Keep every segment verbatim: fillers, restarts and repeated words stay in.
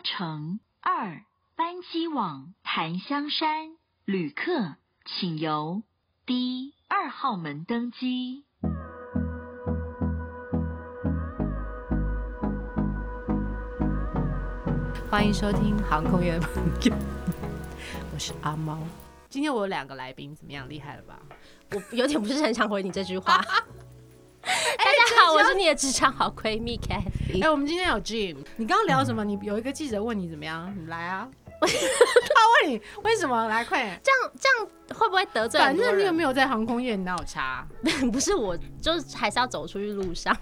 乘二班机往檀香山，旅客请由 D 二号门登机。 欢迎收听航空业的朋友，我是阿猫。今天我有两个来宾，怎么样？厉害了吧？ 我有点不是很想回你这句话。大家好，我是你的职场好闺蜜 Kathy。 哎、欸，我们今天有 Jim， 你刚刚聊什么？你有一个记者问你怎么样？你来啊！他问你为什么？来，快点！ 这样这样会不会得罪很多人？ 反正你有没有在航空业？你哪有差？ 不是，我就是还是要走出去路上。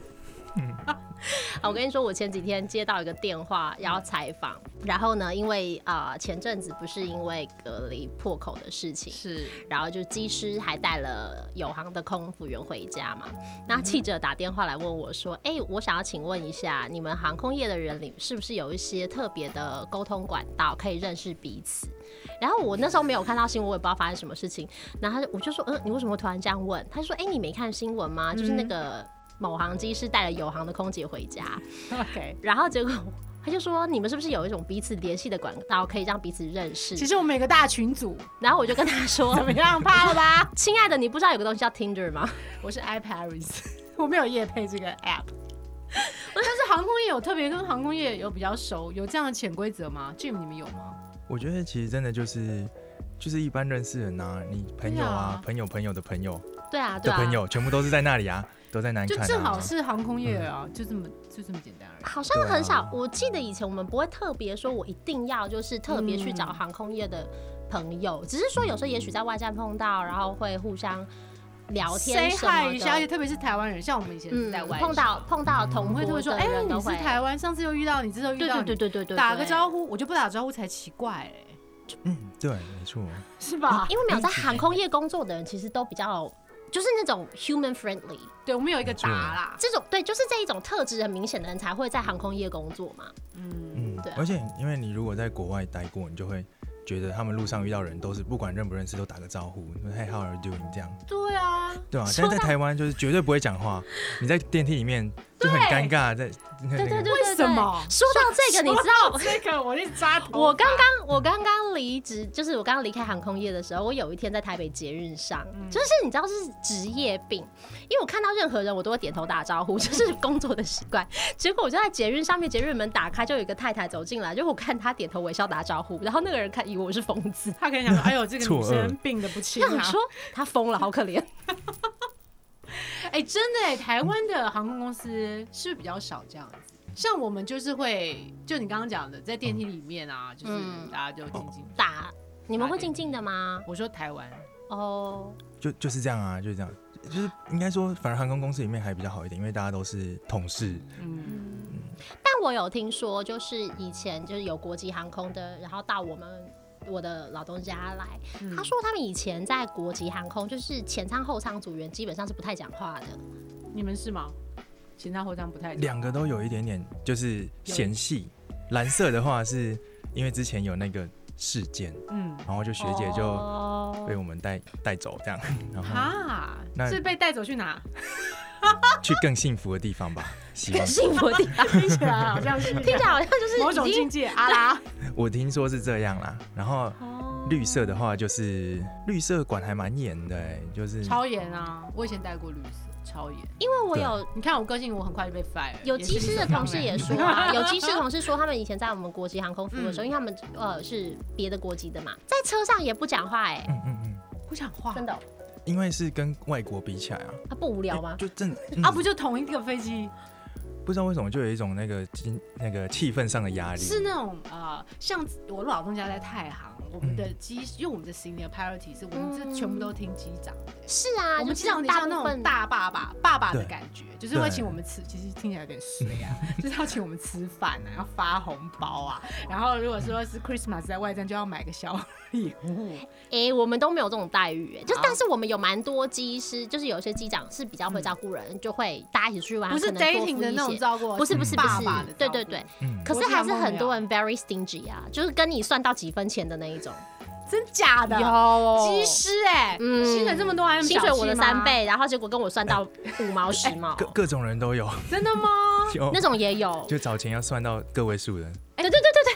我跟你说，我前几天接到一个电话要采访，然后呢，因为呃前阵子不是因为隔离破口的事情，是，然后就机师还带了友航的空服员回家嘛。那记者打电话来问我说：“哎、欸，我想要请问一下，你们航空业的人里是不是有一些特别的沟通管道可以认识彼此？”然后我那时候没有看到新闻，我也不知道发生什么事情。然后我就说：“嗯，你为什么会突然这样问？”他就说：“哎、欸，你没看新闻吗？就是那个。”某航机是带了友航的空姐回家 ，OK， 然后结果他就说：“你们是不是有一种彼此联系的管道，可以让彼此认识？” 其实我们有个大群组， 然后我就跟他说：“ 怎么样，怕了吧？ 亲爱的，你不知道有个东西叫 Tinder 吗？ 我是 iParis， 我没有业配这个 app。但是航空业有特别跟航空业有比较熟，有这样的潜规则吗 ？Jim， 你们有吗？ 我觉得其实真的就是就是一般认识人啊，你朋友啊，啊朋友朋友的朋友， 对啊，对啊， 的朋友全部都是在那里啊。”都在南看、啊， 就正好是航空业啊、嗯，就这么就这么简单而已。 好像很少，啊、我记得以前我们不会特别说，我一定要就是特别去找航空业的朋友，嗯、只是说有时候也许在外站碰到，然后会互相聊天什么的。 一下，而且特别是台湾人，像我们以前是在外、嗯、 碰到碰到同会特别说，哎、欸，你是台湾，上次又遇到你，这次又遇到你， 对对对对对， 打个招呼，我就不打招呼才奇怪哎、 欸。嗯，对，没错， 是吧？ 因为没有在航空业工作的人，其实都比较。就是那种 human friendly， 对，我们有一个答啦， 这种对，就是这一种特质很明显的人才会在航空业工作嘛。 嗯嗯，对、啊。而且因为你如果在国外待过，你就会觉得他们路上遇到人都是不管认不认识都打个招呼，hey how are you doing 这样。 对啊， 对啊。但是在台湾就是绝对不会讲话，你在电梯里面就很尴尬，在。 对对对对， 为什么？ 说到这个，你知道这个我一抓头。 我刚刚我刚刚离职，就是我刚刚离开航空业的时候，我有一天在台北捷运上，嗯、就是你知道是职业病，因为我看到任何人我都会点头打招呼，就是工作的习惯。结果我就在捷运上面，捷运门打开，就有一个太太走进来，就我看她点头微笑打招呼，然后那个人看以为我是疯子， 他可能想说：“哎呦，这个女生病得不轻啊！” 我说她疯了，好可怜。 哎、欸，真的哎、欸，台湾的航空公司是不是比较少这样子？像我们就是会，就你刚刚讲的，在电梯里面啊，嗯、就是大家就静静打。你们会静静的吗？ 我说台湾哦， 就就是这样啊，就是这样，就是应该说，反而航空公司里面还比较好一点，因为大家都是同事。嗯嗯。但我有听说，就是以前就是有国际航空的，然后到我们。我的老东家来，嗯、他说他们以前在国际航空，就是前舱后舱组员基本上是不太讲话的。 你们是吗？前舱后舱不太讲话， 两个都有一点点就是嫌隙。蓝色的话是因为之前有那个事件，嗯，然后就学姐就被我们带带走这样，然后啊，那是被带走去哪？ 去更幸福的地方吧，希望更幸福的地方， 听起来好像是， 听起来好像就是某种境界阿拉。 我听说是这样啦，然后绿色的话就是绿色管还蛮严的、欸，就是超严啊！我以前带过绿色，超严。 因为我有， 你看我个性，我很快就被 fire。 有机师的同事也说啊，有机师同事说他们以前在我们国际航空服务的时候，嗯、因为他们呃是别的国籍的嘛，在车上也不讲话哎、欸， 嗯嗯嗯， 不讲话， 真的、哦。 因为是跟外国比起来啊， 他、啊、不无聊吗？ 就正、 嗯、啊，不就同一个飞机？ 不知道为什么就有一种那个那个气氛上的压力， 是那种呃，像我老东家在太行，我们的机，嗯、因为我们的 senior priority 是我们这全部都听机长的。 是啊， 我们机长有点像那种大爸爸爸爸的感觉，就是会请我们吃，其实听起来有点衰啊，就是要请我们吃饭啊，要发红包啊，然后如果说是 Christmas 在外站就要买个小礼物。 哎、欸，我们都没有这种待遇、欸，就但是我们有蛮多机师，就是有些机长是比较会照顾人，嗯、就会大家一起出去玩， 不是 dating 的那种照顾， 不是不是不是， 爸爸的对对对，嗯、可是还是很多人 very stingy 啊，就是跟你算到几分钱的那一种。 真假的？ 有机师哎，嗯，薪水这么多还那么小气吗？ 薪水我的三倍，然后结果跟我算到五毛十毛， 各各种人都有。 真的吗？ 那种也有， 就找钱要算到个位数的。 对对对对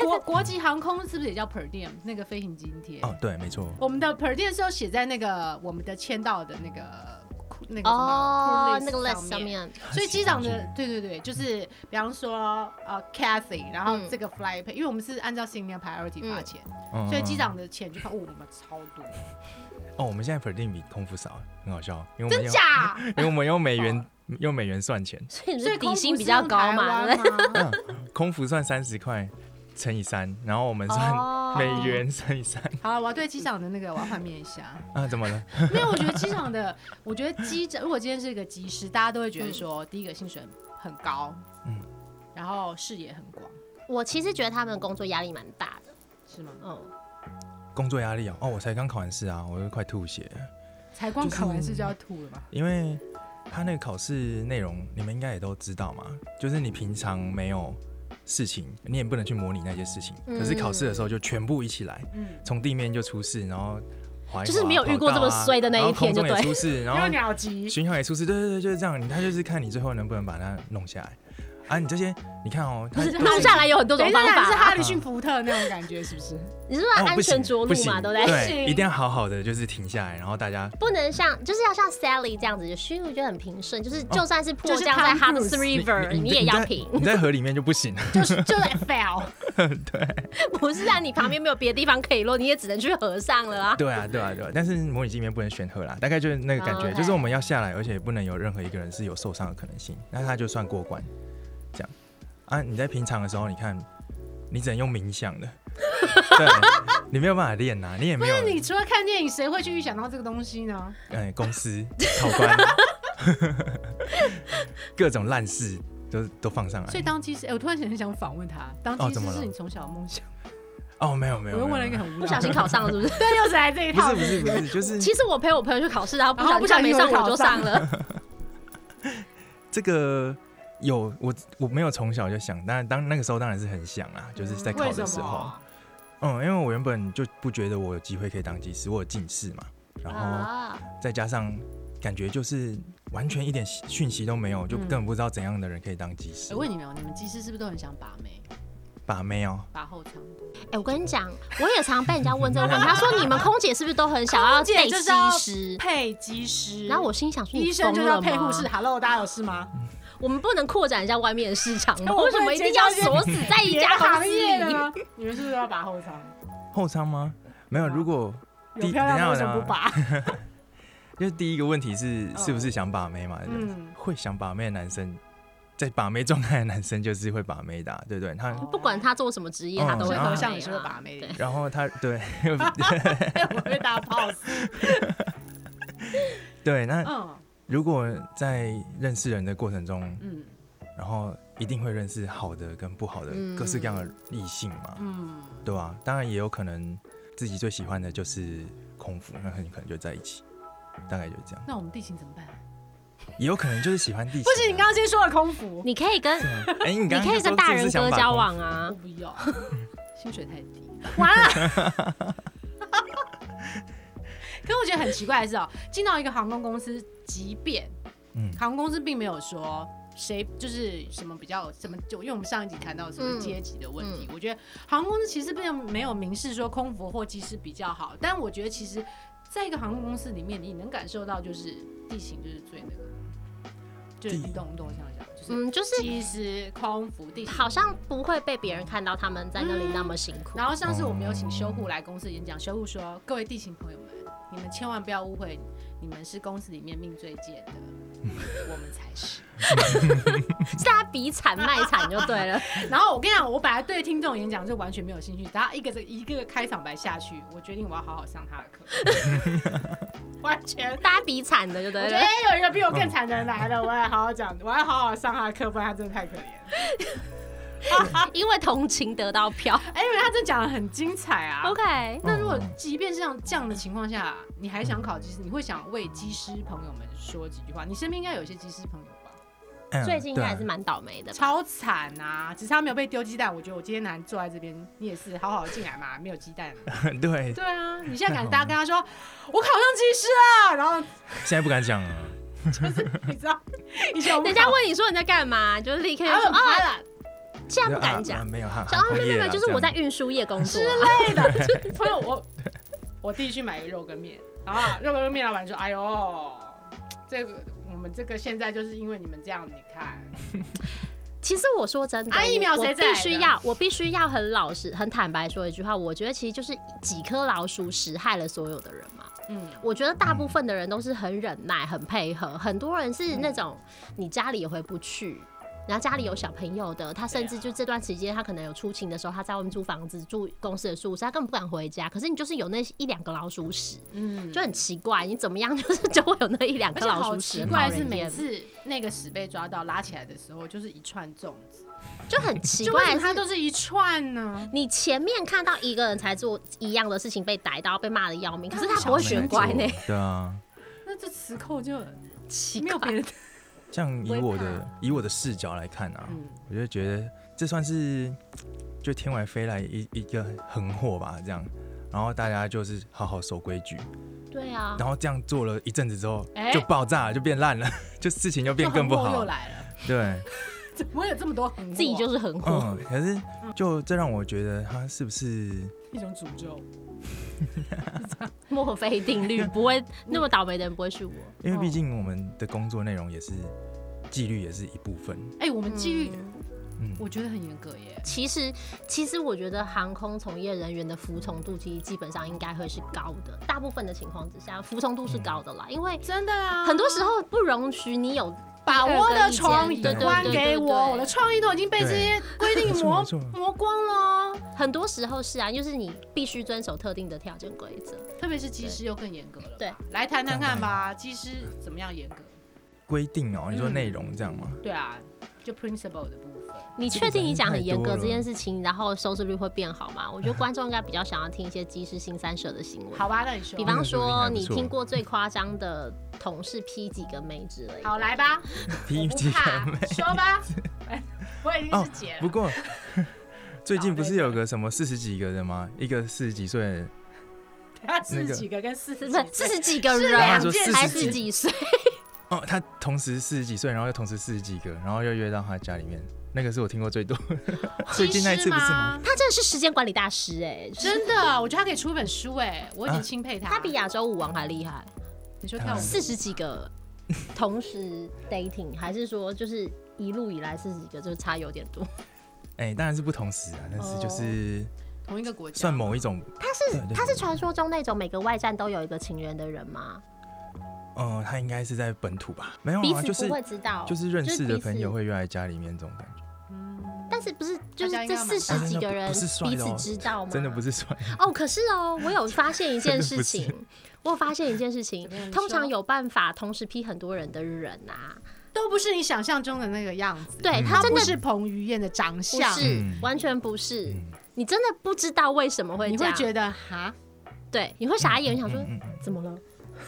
国国际航空是不是也叫 per diem 那个飞行津贴？ 哦，对，没错。 我们的 per diem 是有写在那个我们的签到的那个那个什么哦，那个 list 上面。 所以机长的对对对，就是比方说呃 Cathy， 然后这个 fly pay，、嗯、因为我们是按照 senior priority 发钱，嗯、所以机长的钱就看哦，你们超多。 哦，我们现在 per diem 比空服少，很好笑，因为我们真假？ 因为我们用美元、哦、用美元算钱， 所以你的底薪比较高嘛？ 嗯，空服算三十块乘以三，然后我们算美元乘以三。 好了，我要对机长的那个我要换面一下啊，怎么了？ 没有，我觉得机长的，我觉得机长如果今天是一个机师，大家都会觉得说，嗯、第一个薪水很高，嗯，然后视野很广。 我其实觉得他们工作压力蛮大的， 是吗？ 嗯。 工作压力哦，哦，我才刚考完试啊，我都快吐血了。 才刚考完试就要吐了吗？ 因为他那个考试内容，你们应该也都知道嘛，就是你平常没有事情，你也不能去模拟那些事情，嗯、可是考试的时候就全部一起来，从、嗯、地面就出事，然后滑一滑就是没有遇过这么衰的那一天就对， 然后空中也出事，然后鸟击， 巡航也出事，对对对，就是这样。他就是看你最后能不能把它弄下来。啊，你这些你看哦， 它弄下来有很多种方法、啊， 是哈里逊福特那种感觉，是不是？ 你是说安全着陆嘛，对不对？ 对，一定要好好的，就是停下来，然后大家不能像，就是要像 Sally 这样子，咻就很平顺，就是就算是迫降在 Hudson River， 你, 你, 你也要平。 你在河里面就不行了， 就是就在 fail。 对， 不是啊，你旁边没有别的地方可以落，你也只能去河上了啊。 对啊，对啊，对啊。但是模拟机里面不能选河啦，大概就是那个感觉， oh, okay. 就是我们要下来，而且不能有任何一个人是有受伤的可能性，那他就算过关，这样。啊，你在平常的时候，你看，你只能用冥想的，对，你没有办法练呐、啊，你也没有。 不是你除了看电影，谁会去预想到这个东西呢？ 哎，公司考官，各种烂事都都放上来。 所以当机师，哎、欸，我突然很想访问他，当机师是你从小的梦想？ 哦，没有没有， 我又问了一个很无聊， 不小心考上了，是不是？ 对，又是来这一套。 不是不是不是，就是其实我陪我朋友去考试，然后不小心没上，我就上了。 这个。有我我没有从小就想，但当那个时候当然是很想啦，就是在考的时候，嗯，因为我原本就不觉得我有机会可以当技师，我有近视嘛，然后再加上感觉就是完全一点讯息都没有，就根本不知道怎样的人可以当技师。 我问你们，你们技师是不是都很想把妹？ 把妹哦， 把后舱。 哎、欸，我跟你讲，我也常被人家问这个问题，他说你们空姐是不是都很想要配机师？ 配机师。 然后我心想说， 医生就是要配护士。Hello， 大家有事吗？ 我们不能扩展一下外面的市场吗？为什么一定要锁死在一家行业呢？ 你们是不是要把后舱？ 后舱吗？没有，如果有漂亮的为什么不把？ 就是第一个问题是是不是想把妹嘛？嗯，会想把妹的男生，在把妹状态的男生就是会把妹的、啊，对不对？他不管他做什么职业，嗯、他都会合像也是会把妹的。 然后他对， 我被打 pause。 对，那。嗯如果在认识人的过程中，嗯，然后一定会认识好的跟不好的各式各样的异性嘛，嗯，对吧、啊？当然也有可能自己最喜欢的就是空服，那很可能就在一起，大概就是这样。 那我们地勤怎么办？ 也有可能就是喜欢地勤、啊。 不行，你刚刚先说了空服， 你可以跟， 哎、欸，你, 你可以跟大人哥交往啊。 我不要，薪水太低，完了。可是我觉得很奇怪的是哦，进到一个航空公司，即便航空公司并没有说谁就是什么比较什么，就因为我们上一集谈到什么阶级的问题，嗯嗯、我觉得航空公司其实并没有明示说空服或机师比较好，但我觉得其实在一个航空公司里面，你能感受到就是地勤就是最那个，就是你懂不懂？想想，就是嗯，就是机师、空服、地勤， 好像不会被别人看到他们在那里那么辛苦。 嗯、然后上次我们有请修护来公司演讲，修护说：“各位地勤朋友们。”你们千万不要误会，你们是公司里面命最贱的，我们才是。 是他比惨卖惨就对了。 然后我跟你讲，我本来对听众演讲就完全没有兴趣，等他一个一个个开场白下去，我决定我要好好上他的课。完全大家比惨的就对了。 我觉得有一个比我更惨的人来了，我要好好讲，我要好好上他的课，不然他真的太可怜了。 因为同情得到票， 哎、欸，因为他真讲得很精彩啊。 OK， 那如果即便是像这样的情况下，你还想考机师，你会想为机师朋友们说几句话？你身边应该有一些机师朋友吧？ 嗯、最近应该还是蛮倒霉的， 超惨啊！只是他没有被丢鸡蛋。我觉得我今天难坐在这边，你也是好好进来嘛，没有鸡蛋。 对对啊，你现在敢大家跟他说我考上机师了，然后现在不敢讲了， 就是你知道，以前我人家问你说你在干嘛，就是立刻就说啊。 现在不敢讲、 啊啊，没有哈， 说哦没有没有，就是我在运输业工作之类的。朋友，我我弟去买个肉跟面，啊，肉跟面老板说，哎呦，这个我们这个现在就是因为你们这样，你看。 其实我说真的， 啊、疫苗谁在？ 我必须要，我必须要很老实、很坦白说一句话，我觉得其实就是几颗老鼠屎害了所有的人嘛。嗯，我觉得大部分的人都是很忍耐、很配合，很多人是那种你家里也回不去。然后家里有小朋友的，他甚至就这段时间他可能有出勤的时候，他在外面租房子、住公司的宿舍，他根本不敢回家。可是你就是有那一两个老鼠屎，嗯，就很奇怪，你怎么样就是就会有那一两个老鼠屎。 奇怪是每次那个屎被抓到拉起来的时候，就是一串粽子， 就很奇怪， 就它都是一串呢。 你前面看到一个人才做一样的事情被逮到，被骂的要命，可是他不会学乖呢。 对啊， 那这磁扣就奇没有别人。 像以我的以我的视角来看啊，嗯、我就觉得这算是就天外飞来一一个横祸吧，这样，然后大家就是好好守规矩， 对啊， 然后这样做了一阵子之后、欸、就爆炸了，就变烂了，就事情就变更不好， 又来了， 对， 怎么会有这么多横祸？ 自己就是横祸、 嗯，可是就这让我觉得他是不是一种诅咒？ 墨菲定律不会那么倒霉的人不会是我， 因为毕竟我们的工作内容也是纪律，也是一部分。 哎、欸，我们纪律，嗯，我觉得很严格耶。 其实，其实我觉得航空从业人员的服从度其实基本上应该会是高的，大部分的情况之下，服从度是高的啦。因为真的啊， 很多时候不容许你有把我的创意还给我，我的创意都已经被这些规定磨磨光了。 很多时候是啊，就是你必须遵守特定的条件规则， 特别是机师又更严格了。 对， 来谈谈看吧，机师怎么样严格？ 规定哦，你说内容这样吗？ 嗯、对啊，就 principle 的部分。 你确定你讲很严格这件事情，然后收视率会变好吗？我觉得观众应该比较想要听一些机师新三社的新闻。 好吧，那你说。 比方说，你听过最夸张的同事劈几个妹之类的。 好，来吧， 劈几个妹， 说吧。我已经是姐了。 哦、不过最近不是有个什么四十几个的吗？一个四十几岁的。 他四十几个跟四十四十几个人，还四十几岁。 哦，他同时四十几岁，然后又同时四十几个，然后又约到他家里面，那个是我听过最多的。最近那一次不是吗？ 他真的是时间管理大师哎、欸， 真的，我觉得他可以出一本书哎、欸，我已经钦佩他。 他比亚洲舞王还厉害。 你说跳舞四十几个同时 dating， 还是说就是一路以来四十几个，就是差有点多？ 哎、欸，当然是不同时啊，但是就是。哦同一个国家算某一种， 他是他是传说中那种每个外站都有一个情人的人吗？ 嗯，他应该是在本土吧，没有啊， 彼此不会知道， 就是认识的朋友会约来家里面这种感觉。 嗯，但是不是就是这四十几个人彼此知道吗？ 真的不是帅哦，可是哦，我有发现一件事情，我有发现一件事情，通常有办法同时劈很多人的人啊。 都不是你想象中的那个样子， 对他真的不是彭于晏的长相， 不是、嗯、完全不是、嗯。你真的不知道为什么会这样， 你会觉得哈， 对，你会傻眼，想说、嗯嗯嗯、怎么了？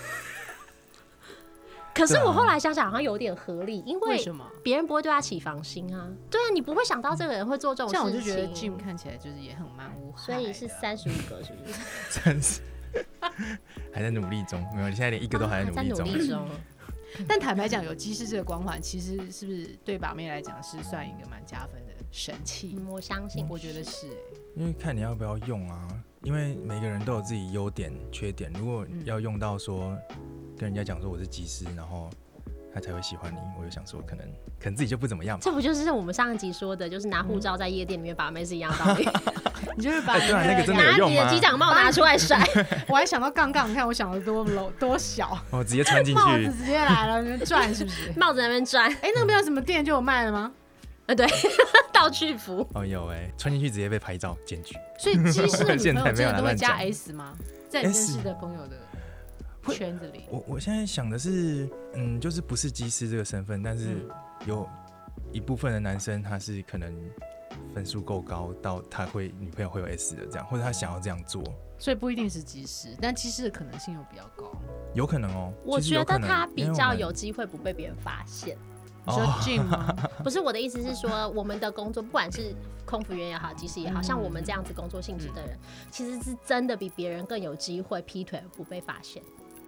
可是我后来想想，好像有点合理，因为别人不会对他起防心啊。对啊，你不会想到这个人会做这种事情。 这样我就觉得 Jim 看起来就是也很蛮无害， 所以是三十五个，是不是？ 三十，还在努力中，没有，你现在连一个都还在努力中。 啊、在努力中。 但坦白讲，有机师这个光环，其实是不是对把妹来讲是算一个蛮加分的神器？ 嗯、我相信， 我觉得是、欸。 因为看你要不要用啊，因为每个人都有自己优点、缺点。如果要用到说跟人家讲说我是机师，然后他才会喜欢你，我就想说可能可能自己就不怎么样吧。 这不就是我们上一集说的，就是拿护照在夜店里面把妹是一样的道理？ 你就是把、 欸、对啊，那个真的有用吗？ 拿你的机长帽拿出来甩。 我还想到杠杠，你看我想的多 low 多小哦，直接穿进去， 帽子直接来了，那边转是不是？ 帽子在那边转。 哎、欸，那边有什么店就有卖了吗？ 呃，对，道具服。 哦，有哎、欸，穿进去直接被拍照检举。 所以机师的女朋友真的都会加 S 吗？在你认识的朋友的圈子里， 我我现在想的是，嗯，就是不是机师这个身份，但是有一部分的男生他是可能分数够高到他会女朋友会有 S 的这样，或者他想要这样做， 所以不一定是机师，但机师的可能性又比较高， 有可能哦。 我觉得他比较有机会不被别人发现。 你说 Jim 吗？ 不是，我的意思是说，我们的工作不管是空服员也好，机师也好，像我们这样子工作性质的人，其实是真的比别人更有机会劈腿而不被发现。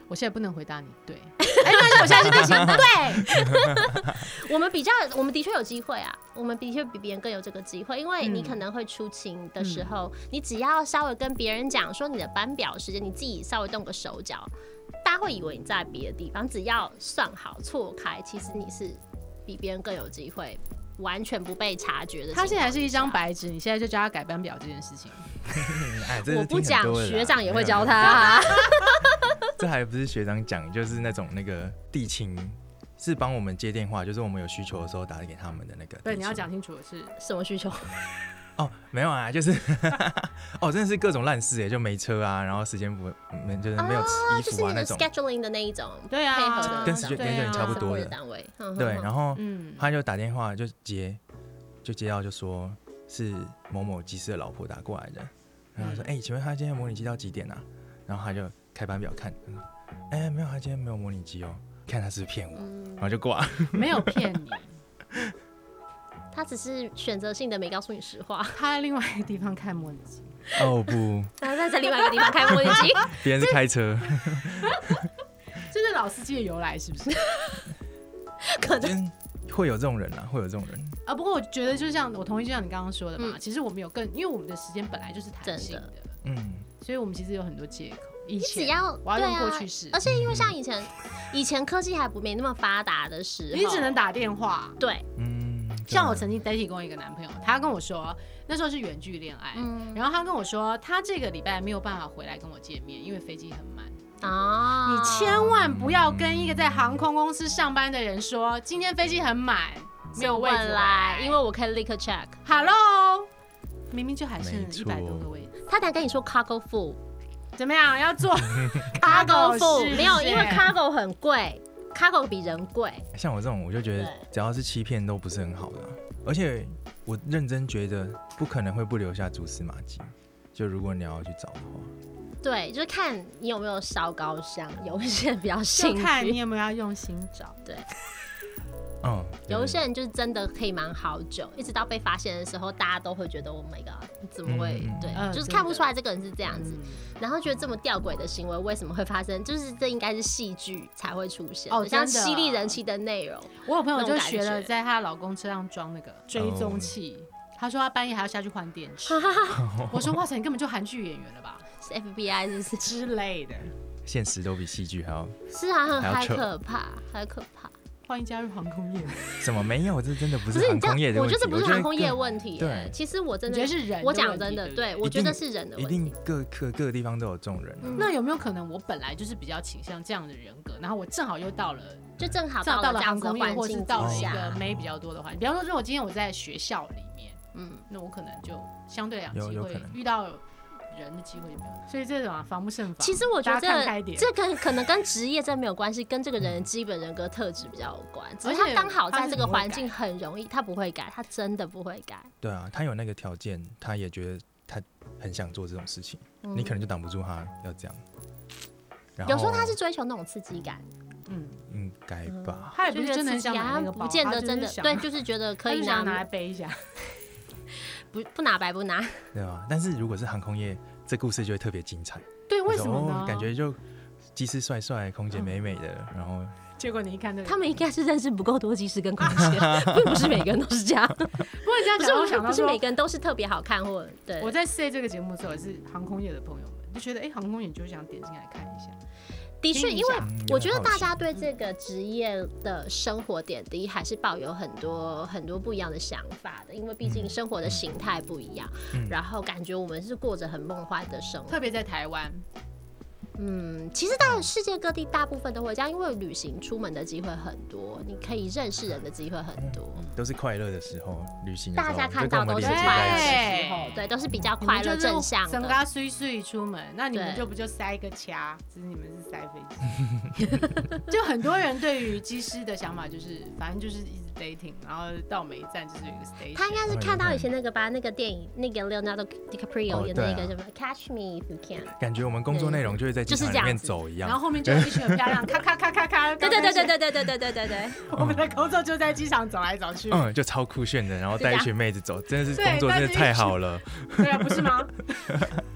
我现在不能回答你，对。哎，那我现在是第几？对， 我们比较，我们的确有机会啊，我们的确比别人更有这个机会，因为你可能会出勤的时候，嗯、你只要稍微跟别人讲说你的班表时间，你自己稍微动个手脚，大家会以为你在别的地方，只要算好错开，其实你是比别人更有机会。完全不被察觉的。 他现在还是一张白纸，你现在就教他改班表这件事情。 哎，这我不讲，学长也会教他、啊。 这还不是学长讲，就是那种那个地勤是帮我们接电话，就是我们有需求的时候打给他们的那个。 对，你要讲清楚的是什么需求。 哦，没有啊，就是哦，真的是各种烂事哎，就没车啊，然后时间不，就是没有衣服啊那种。 scheduling 的那一种， 对啊， 配合的跟 scheduling 差不多的单位。 对，然后他就打电话就接，就接到就说是某某技师的老婆打过来的，然后说哎、欸，请问他今天模拟机到几点啊？然后他就开班表看，哎、欸，没有，他今天没有模拟机哦，看他是不是骗我，嗯、然后就挂。 没有骗你。 他只是选择性的没告诉你实话。 他在另外一个地方开模拟机。 哦不。 他在在另外一个地方开模拟机。 别人是开车。 这是老司机的由来是不是？ 可能会有这种人啊，会有这种人啊。不过我觉得就像我同意，就像你刚刚说的嘛、嗯，其实我们有更，因为我们的时间本来就是弹性的，嗯，所以我们其实有很多借口。以前只要我要用过去式、啊， 而且因为像以前，以前科技还不没那么发达的时候， 你只能打电话。 对， 嗯，像我曾经 dating 过一个男朋友，他跟我说那时候是远距恋爱、嗯，然后他跟我说他这个礼拜没有办法回来跟我见面，因为飞机很满。啊！你千万不要跟一个在航空公司上班的人说今天飞机很满，没有位置来， 因为我可以立刻 check。 Hello， 明明就还剩一百多个位置。 他才跟你说 cargo full。 怎么样？要做 cargo full 没有，因为 cargo 很贵 ，cargo 比人贵。 像我这种，我就觉得只要是欺骗都不是很好的、啊，而且我认真觉得不可能会不留下蛛丝马迹。就如果你要去找的话， 对，就是看你有没有烧高香，有一些人比较幸运， 就看你有没有要用心找。 对。 嗯， 有一些人就是真的可以瞒好久，一直到被发现的时候，大家都会觉得 Oh my god， 怎么会？嗯、对、嗯，就是看不出来这个人是这样子，嗯、然后觉得这么吊诡的行为为什么会发生？就是这应该是戏剧才会出现，哦，像犀利人妻的内容。 我有朋友就学了，在她老公车上装那个追踪器，她、哦、说她半夜还要下去换电池。我说哇塞，你根本就韩剧演员了吧？ 是 F B I 是不是之类的？ 现实都比戏剧还要是啊，还可怕，还可怕。 欢迎加入航空业。 什么没有？这真的不是航空业的问题。 我觉得不是航空业的问题。 对， 其实我真的觉得是人。 我讲真的，对我觉得是人的问题。 一定各各各个地方都有这种人、啊嗯。那有没有可能我本来就是比较倾向这样的人格，然后我正好又到了， 就正好到了航空业，或是到了一个妹比较多的环境。比方说，如果今天我在学校里面，嗯，那我可能就相对两机会遇到人的机会就没有，所以这种啊防不胜防。 其实我觉得这这跟可能跟职业真没有关系，跟这个人的基本人格特质比较有关。只是他刚好在这个环境很容易，他不会改，他真的不会改。 对啊，他有那个条件，他也觉得他很想做这种事情，嗯、你可能就挡不住他要这样。 有时候他是追求那种刺激感。 嗯， 应该吧。 他也不是真的想买那个包， 不见得真的对，就是觉得可以拿拿来背一下。 不不拿白不拿， 对吧？但是如果是航空业，这故事就会特别精彩。 对，为什么呢？ 哦、感觉就机师帅帅，空姐美美的，嗯、然后结果你一看、那個， 他们应该是认识不够多机师跟空姐，并不是每个人都是这样。不过这样讲，我想到不是每个人都是特别好看，或者对。 我在 say 这个节目的时候，也是航空业的朋友们就觉得，哎、欸，航空业你就想点进来看一下。 的确，因为我觉得大家对这个职业的生活点滴还是抱有很多很多不一样的想法的，因为毕竟生活的形态不一样，嗯、然后感觉我们是过着很梦幻的生活， 特别在台湾。 嗯，其实当然世界各地大部分都会这样，因为旅行出门的机会很多，你可以认识人的机会很多， 嗯、都是快乐的时候，旅行的时候大家看到都是快乐的时候，对，都是比较快乐正向的。 整个碎碎出门，那你们就不就塞一个卡，只是你们是塞飞机。就很多人对于机师的想法就是，反正就是一直 dating， 然后到每一站就是有一个 station。 他应该是看到以前那个吧，那个电影，那个 Leonardo DiCaprio 演的那个什么 Catch Me If You Can， 感觉我们工作内容就会在机场里面走一样， 然后后面就有一群很漂亮，咔咔咔咔咔。 对对对对对对对对对对对。 我们的工作就在机场走来走去， 嗯，就超酷炫的，然后带一群妹子走，真的是工作真的太好了。 对啊，不是吗？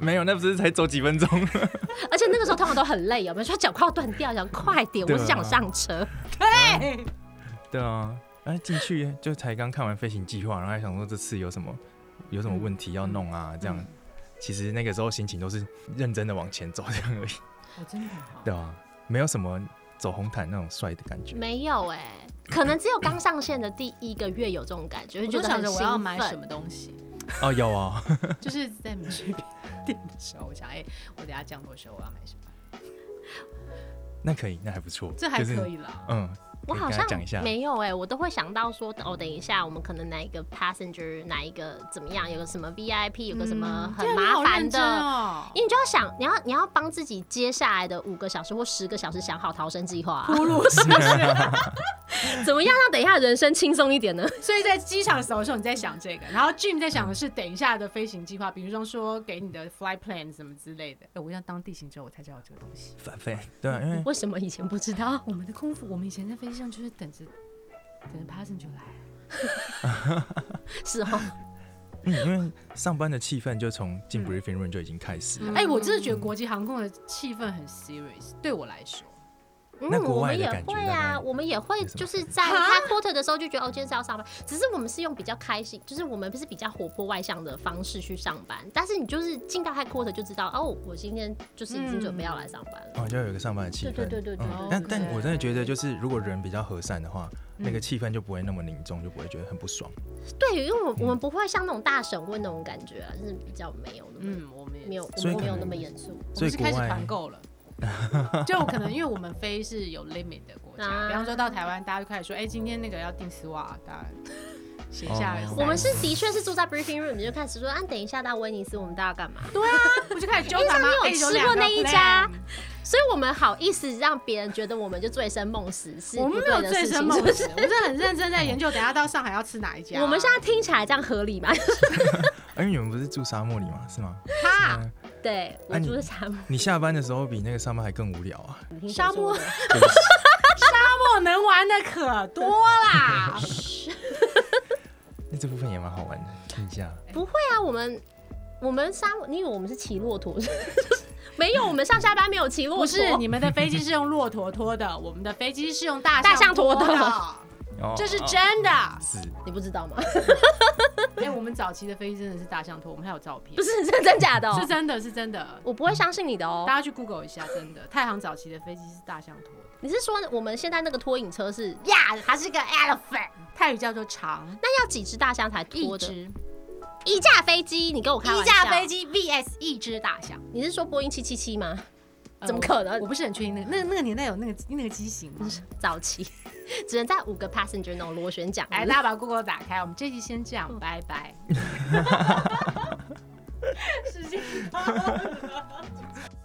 没有，那不是才走几分钟？ 而且那个时候通常都很累，有没有说脚快要断掉，想快点，我是想上车。 对， 对啊，哎，进去就才刚看完飞行计划，然后还想说这次有什么有什么问题要弄啊，这样。嗯、其实那个时候心情都是认真的往前走这样而已。 哦，真的好。 对啊，没有什么走红毯那种帅的感觉。 没有哎、欸，可能只有刚上线的第一个月有这种感觉，就觉得很兴奋。 我要买什么东西？ 哦，有啊、哦， 就是在你们去店的时候，我想，哎、欸，我等一下降落的时候我要买什么？ 那可以，那还不错， 这还可以啦。 就是、嗯。 我好像没有哎、欸，我都会想到说，哦，等一下，我们可能哪一个 passenger 哪一个怎么样，有个什么 V I P， 有个什么很麻烦的， 嗯哦、 因为你就要想，你要你要帮自己接下来的五个小时或十个小时想好逃生计划、啊， 铺路是不是？ 怎么样让等一下人生轻松一点呢？ 所以在机场走的时候你在想这个，然后 Jim 在想的是等一下的飞行计划，比如说说给你的 flight plan 什么之类的。哎、欸，我要当地勤之后我才知道这个东西。 反飞，对啊，因为为什么以前不知道？ 我们的空服，我们以前在飞机上就是等着。等着 passenger 来， 是哦， 嗯，因为上班的气氛就从进 briefing room 就已经开始了。 哎、嗯欸，我真的觉得国际航空的气氛很 serious， 对我来说。 嗯， 那国外的感觉我们也会啊，我们也会就是在开 quarter 的时候就觉得哦，今天是要上班，只是我们是用比较开心，就是我们不是比较活泼外向的方式去上班，但是你就是进到 high quarter 就知道哦，我今天就是已经准备要来上班了， 嗯、哦，就有一个上班的气氛。 对对对对对。 嗯、但但我真的觉得，就是如果人比较和善的话，嗯、那个气氛就不会那么凝重，就不会觉得很不爽。 对，因为我们不会像那种大审问那种感觉啊，就是比较没有那么， 嗯，我们没有，我们没有那么严肃， 我们是开始团购了。就可能因为我们飞是有 limit 的国家，啊、比方说到台湾，大家就开始说，哎、欸，今天那个要订丝袜，大家写下来。 哦、我们是的确是住在 briefing room， 你就开始说，啊，等一下到威尼斯，我们大家干嘛？ 对啊，我就开始纠缠嘛。 因为你有吃过那一家，所以我们好意思让别人觉得我们就醉生梦死，是我们没有醉生梦死，我们是很认真在研究，等一下到上海要吃哪一家。 我们现在听起来这样合理吗？ 因为你们不是住沙漠里吗？是吗？ 哈。 对，我住在沙漠、啊你。你下班的时候比那个上班还更无聊啊！ 沙漠，沙漠能玩的可多啦。 那这部分也蛮好玩的，听一下。 不会啊，我们我们沙漠，你以为我们是骑骆驼？没有，我们上下班没有骑骆驼。 不是，你们的飞机是用骆驼拖的，我们的飞机是用大大象拖的。 哦、 这是真的。 是， 你不知道吗？ 哎、欸，我们早期的飞机真的是大象拖，我们还有照片。 不是，是真假的、哦？ 是真的，是真的。 我不会相信你的哦。 大家去 Google 一下，真的，太行早期的飞机是大象拖的。 你是说我们现在那个拖引车是呀？它是个 elephant， 泰语叫做长。 那要几只大象才拖的？ 一只。 一架飞机？你跟我开玩笑？ 一架飞机 V S 一只大象。 你是说波音七七七吗？怎么可能？ 我不是很确定那个那那个年代有那个那个机型吗？ 早期只能在五个 passenger 那种螺旋桨。 来，大家把 Google 打开，我们这集先这样，嗯、拜拜。时间到了。